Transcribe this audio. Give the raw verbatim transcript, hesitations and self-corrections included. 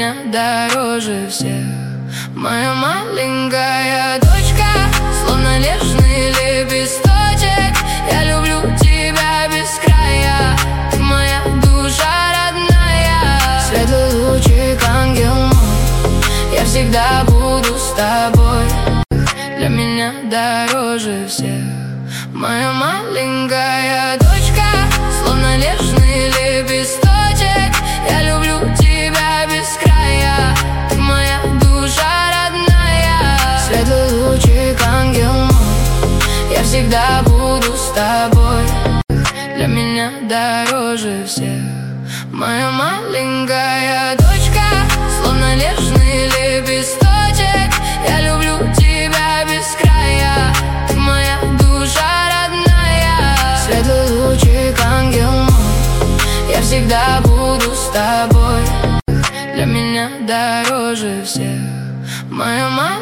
меня дороже всех. Моя маленькая дочка, словно нежный лепесточек. Я люблю тебя без края, ты моя душа родная. Светлый лучик, ангел мой, я всегда буду с тобой. Для меня дороже всех. Моя маленькая дочка, словно нежный лепесточек. Я люблю тебя без края, ты моя душа родная. Светлый лучик, ангел мой, я всегда буду с тобой. Для меня дороже всех. Моя маленькая дочка, словно нежный лепесточек. Я люблю тебя без края, ты моя душа родная. Светлый лучик, ангел мой, я всегда буду с тобой. Для меня дороже всех. Моя маленькая